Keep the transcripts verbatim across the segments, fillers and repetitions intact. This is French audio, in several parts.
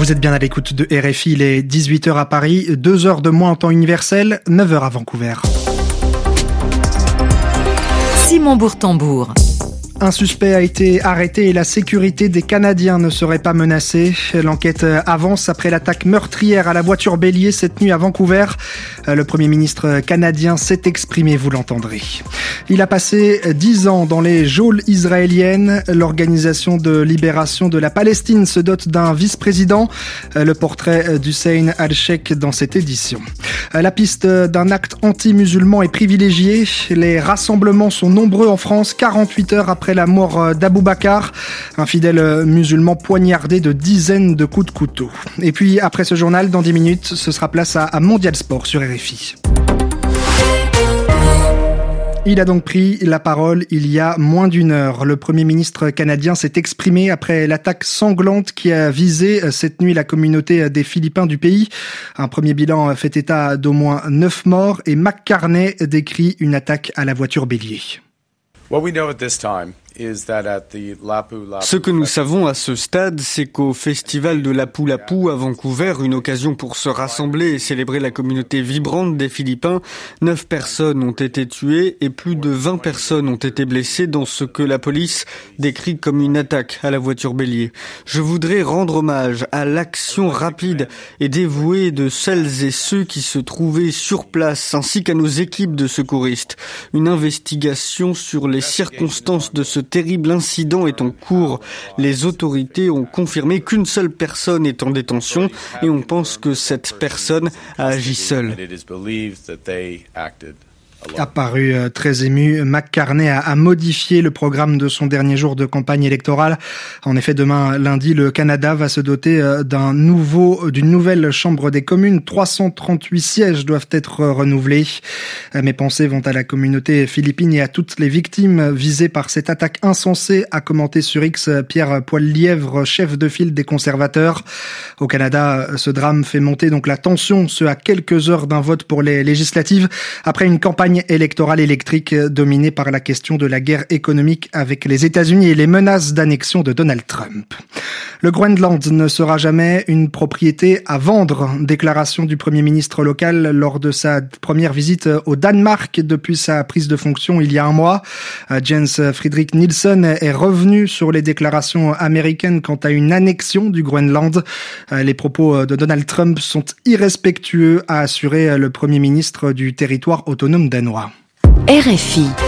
Vous êtes bien à l'écoute de R F I, il est dix-huit heures à Paris, deux heures de moins en temps universel, neuf heures à Vancouver. Simon Bourtambour. Un suspect a été arrêté et la sécurité des Canadiens ne serait pas menacée. L'enquête avance après l'attaque meurtrière à la voiture bélier cette nuit à Vancouver. Le Premier ministre canadien s'est exprimé, vous l'entendrez. Il a passé dix ans dans les geôles israéliennes. L'Organisation de libération de la Palestine se dote d'un vice-président. Le portrait d'Hussein Al-Sheikh dans cette édition. La piste d'un acte anti-musulman est privilégiée. Les rassemblements sont nombreux en France, quarante-huit heures après la mort d'Abou Bakar, un fidèle musulman poignardé de dizaines de coups de couteau. Et puis, après ce journal, dans dix minutes, ce sera place à, à Mondial Sport sur R F I. Il a donc pris la parole il y a moins d'une heure. Le Premier ministre canadien s'est exprimé après l'attaque sanglante qui a visé cette nuit la communauté des Philippins du pays. Un premier bilan fait état d'au moins neuf morts et McCartney décrit une attaque à la voiture bélier. What we know at this time Ce que nous savons à ce stade, c'est qu'au festival de Lapu-Lapu à Vancouver, une occasion pour se rassembler et célébrer la communauté vibrante des Philippins, neuf personnes ont été tuées et plus de vingt personnes ont été blessées dans ce que la police décrit comme une attaque à la voiture bélier. Je voudrais rendre hommage à l'action rapide et dévouée de celles et ceux qui se trouvaient sur place, ainsi qu'à nos équipes de secouristes. Une investigation sur les circonstances de ce terrible incident est en cours. Les autorités ont confirmé qu'une seule personne est en détention et on pense que cette personne a agi seule. Apparu très ému, McCartney a, a modifié le programme de son dernier jour de campagne électorale. En effet, demain lundi, le Canada va se doter d'un nouveau, d'une nouvelle Chambre des communes. trois cent trente-huit sièges doivent être renouvelés. Mes pensées vont à la communauté philippine et à toutes les victimes visées par cette attaque insensée, a commenté sur X Pierre Poilièvre, chef de file des conservateurs. Au Canada, ce drame fait monter donc la tension, ce à quelques heures d'un vote pour les législatives, après une campagne électorale électrique dominée par la question de la guerre économique avec les États-Unis et les menaces d'annexion de Donald Trump. Le Groenland ne sera jamais une propriété à vendre. Déclaration du Premier ministre local lors de sa première visite au Danemark depuis sa prise de fonction il y a un mois. Jens Friedrich Nielsen est revenu sur les déclarations américaines quant à une annexion du Groenland. Les propos de Donald Trump sont irrespectueux, a assuré le Premier ministre du territoire autonome danois. R F I.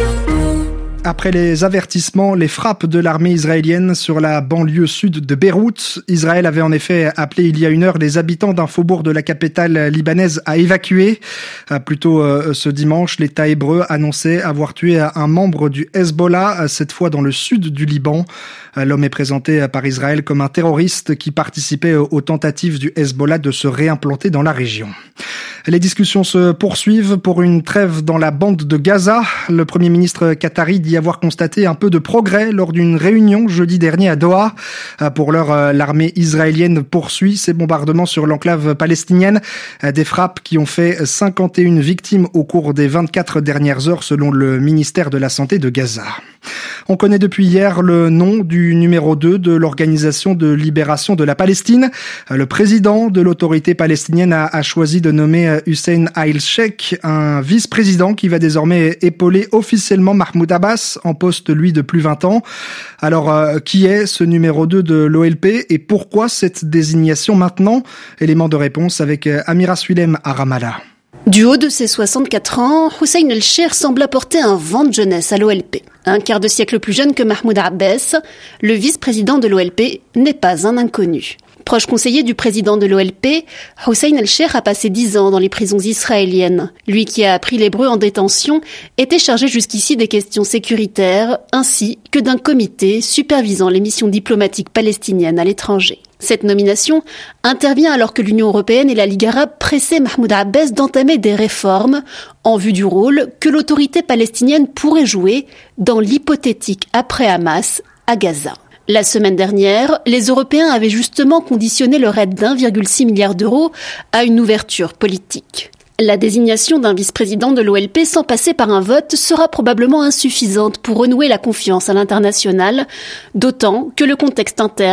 Après les avertissements, les frappes de l'armée israélienne sur la banlieue sud de Beyrouth, Israël avait en effet appelé il y a une heure les habitants d'un faubourg de la capitale libanaise à évacuer. Plus tôt ce dimanche, l'État hébreu annonçait avoir tué un membre du Hezbollah, cette fois dans le sud du Liban. L'homme est présenté par Israël comme un terroriste qui participait aux tentatives du Hezbollah de se réimplanter dans la région. Les discussions se poursuivent pour une trêve dans la bande de Gaza. Le Premier ministre qatari dit avoir constaté un peu de progrès lors d'une réunion jeudi dernier à Doha. Pour l'heure, l'armée israélienne poursuit ses bombardements sur l'enclave palestinienne. Des frappes qui ont fait cinquante et une victimes au cours des vingt-quatre dernières heures selon le ministère de la Santé de Gaza. On connaît depuis hier le nom du numéro deux de l'Organisation de libération de la Palestine. Le président de l'autorité palestinienne a, a choisi de nommer Hussein Al-Sheikh, un vice-président qui va désormais épauler officiellement Mahmoud Abbas, en poste lui de plus vingt ans. Alors, euh, qui est ce numéro deux de l'O L P et pourquoi cette désignation maintenant? Élément de réponse avec Amira Suilem à Ramallah. Du haut de ses soixante-quatre ans, Hussein Al-Sheikh semble apporter un vent de jeunesse à l'O L P. Un quart de siècle plus jeune que Mahmoud Abbas, le vice-président de l'O L P n'est pas un inconnu. Proche conseiller du président de l'O L P, Hussein Al-Sheikh a passé dix ans dans les prisons israéliennes. Lui qui a appris l'hébreu en détention était chargé jusqu'ici des questions sécuritaires ainsi que d'un comité supervisant les missions diplomatiques palestiniennes à l'étranger. Cette nomination intervient alors que l'Union européenne et la Ligue arabe pressaient Mahmoud Abbas d'entamer des réformes en vue du rôle que l'autorité palestinienne pourrait jouer dans l'hypothétique après-Hamas à Gaza. La semaine dernière, les Européens avaient justement conditionné leur aide d'un virgule six milliard d'euros à une ouverture politique. La désignation d'un vice-président de l'O L P sans passer par un vote sera probablement insuffisante pour renouer la confiance à l'international, d'autant que le contexte interne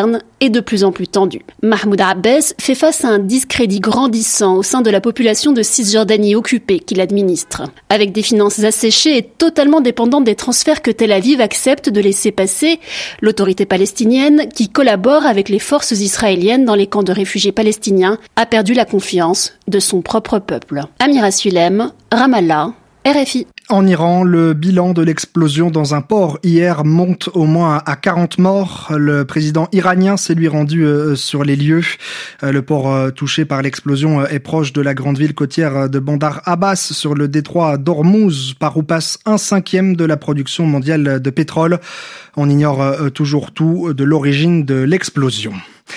est de plus en plus tendu. Mahmoud Abbas fait face à un discrédit grandissant au sein de la population de Cisjordanie occupée qu'il administre. Avec des finances asséchées et totalement dépendantes des transferts que Tel Aviv accepte de laisser passer, l'autorité palestinienne, qui collabore avec les forces israéliennes dans les camps de réfugiés palestiniens, a perdu la confiance de son propre peuple. Amira Sulem, Ramallah, R F I. En Iran, le bilan de l'explosion dans un port hier monte au moins à quarante morts. Le président iranien s'est lui rendu sur les lieux. Le port touché par l'explosion est proche de la grande ville côtière de Bandar Abbas sur le détroit d'Ormuz, par où passe un cinquième de la production mondiale de pétrole. On ignore toujours tout de l'origine de l'explosion.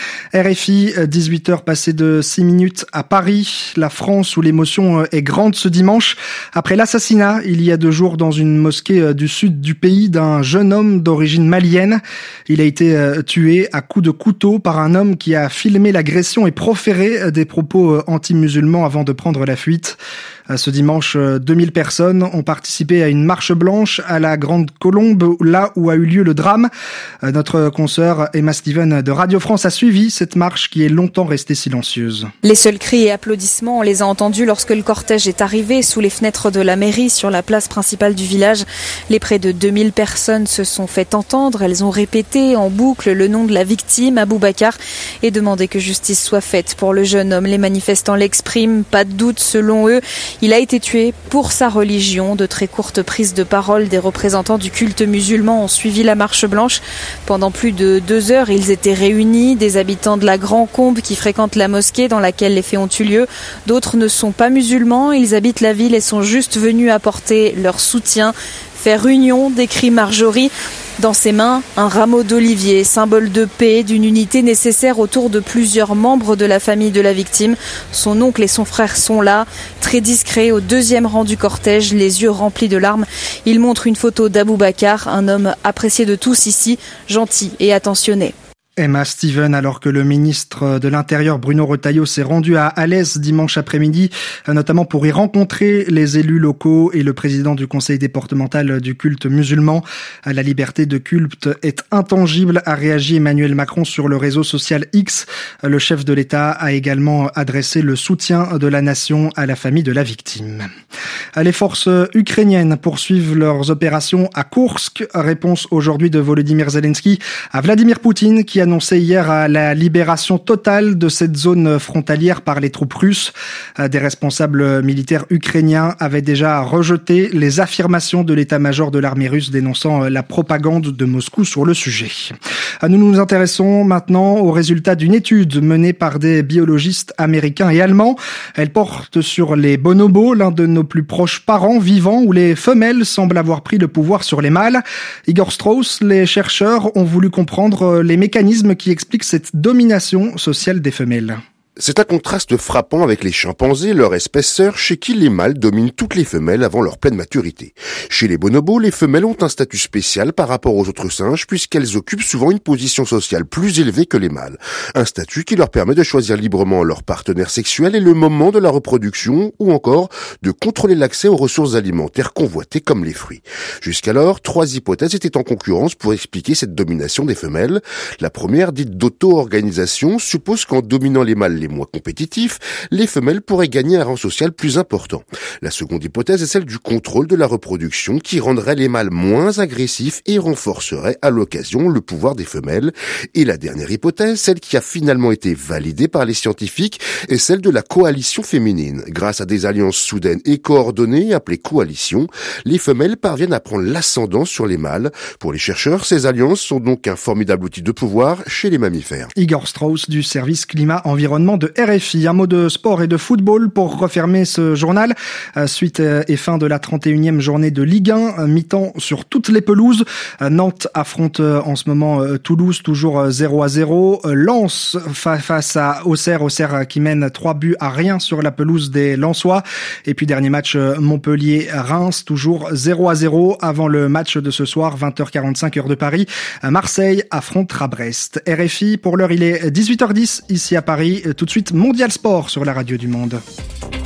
R F I, dix-huit heures passées de six minutes à Paris. La France où l'émotion est grande ce dimanche après l'assassinat il y a deux jours dans une mosquée du sud du pays d'un jeune homme d'origine malienne. Il a été tué à coups de couteau par un homme qui a filmé l'agression et proféré des propos anti-musulmans avant de prendre la fuite. Ce dimanche, deux mille personnes ont participé à une marche blanche à la Grande Colombe, là où a eu lieu le drame. Notre consoeur Emma Steven de Radio France a suivi cette marche qui est longtemps restée silencieuse. Les seuls cris et applaudissements, on les a entendus lorsque le cortège est arrivé sous les fenêtres de la mairie sur la place principale du village. Les près de deux mille personnes se sont fait entendre. Elles ont répété en boucle le nom de la victime, Abou Bakar, et demandé que justice soit faite pour le jeune homme. Les manifestants l'expriment, pas de doute selon eux. Il a été tué pour sa religion. De très courtes prises de parole des représentants du culte musulman ont suivi la marche blanche. Pendant plus de deux heures, ils étaient réunis. Des habitants de la Grand Combe qui fréquentent la mosquée dans laquelle les faits ont eu lieu. D'autres ne sont pas musulmans. Ils habitent la ville et sont juste venus apporter leur soutien. Faire union, décrit Marjorie. Dans ses mains, un rameau d'olivier, symbole de paix, d'une unité nécessaire autour de plusieurs membres de la famille de la victime. Son oncle et son frère sont là, très discrets, au deuxième rang du cortège, les yeux remplis de larmes. Il montre une photo d'Abou Bakar, un homme apprécié de tous ici, gentil et attentionné. Emma Steven, alors que le ministre de l'Intérieur Bruno Retailleau s'est rendu à Alès dimanche après-midi, notamment pour y rencontrer les élus locaux et le président du conseil départemental du culte musulman. La liberté de culte est intangible, a réagi Emmanuel Macron sur le réseau social X. Le chef de l'État a également adressé le soutien de la nation à la famille de la victime. Les forces ukrainiennes poursuivent leurs opérations à Koursk. Réponse aujourd'hui de Volodymyr Zelensky à Vladimir Poutine, qui a annoncé hier à la libération totale de cette zone frontalière par les troupes russes. Des responsables militaires ukrainiens avaient déjà rejeté les affirmations de l'état-major de l'armée russe dénonçant la propagande de Moscou sur le sujet. Nous nous intéressons maintenant aux résultats d'une étude menée par des biologistes américains et allemands. Elle porte sur les bonobos, l'un de nos plus proches parents vivants, où les femelles semblent avoir pris le pouvoir sur les mâles. Igor Strauss, les chercheurs ont voulu comprendre les mécanismes qui explique cette domination sociale des femelles. C'est un contraste frappant avec les chimpanzés, leur espèce sœur, chez qui les mâles dominent toutes les femelles avant leur pleine maturité. Chez les bonobos, les femelles ont un statut spécial par rapport aux autres singes puisqu'elles occupent souvent une position sociale plus élevée que les mâles. Un statut qui leur permet de choisir librement leur partenaire sexuel et le moment de la reproduction ou encore de contrôler l'accès aux ressources alimentaires convoitées comme les fruits. Jusqu'alors, trois hypothèses étaient en concurrence pour expliquer cette domination des femelles. La première, dite d'auto-organisation, suppose qu'en dominant les mâles les moins compétitifs, les femelles pourraient gagner un rang social plus important. La seconde hypothèse est celle du contrôle de la reproduction qui rendrait les mâles moins agressifs et renforcerait à l'occasion le pouvoir des femelles. Et la dernière hypothèse, celle qui a finalement été validée par les scientifiques, est celle de la coalition féminine. Grâce à des alliances soudaines et coordonnées appelées coalitions, les femelles parviennent à prendre l'ascendant sur les mâles. Pour les chercheurs, ces alliances sont donc un formidable outil de pouvoir chez les mammifères. Igor Strauss du service climat-environnement de R F I. Un mot de sport et de football pour refermer ce journal. Suite et fin de la trente et unième journée de Ligue un, mi-temps sur toutes les pelouses. Nantes affronte en ce moment Toulouse, toujours zéro à zéro. Lens face à Auxerre, Auxerre qui mène trois buts à rien sur la pelouse des Lensois. Et puis dernier match Montpellier-Reims, toujours zéro à zéro avant le match de ce soir, vingt heures quarante-cinq heure de Paris. Marseille affrontera Brest. R F I, pour l'heure il est dix-huit heures dix ici à Paris. Tout de suite, Mondial Sport sur la radio du Monde.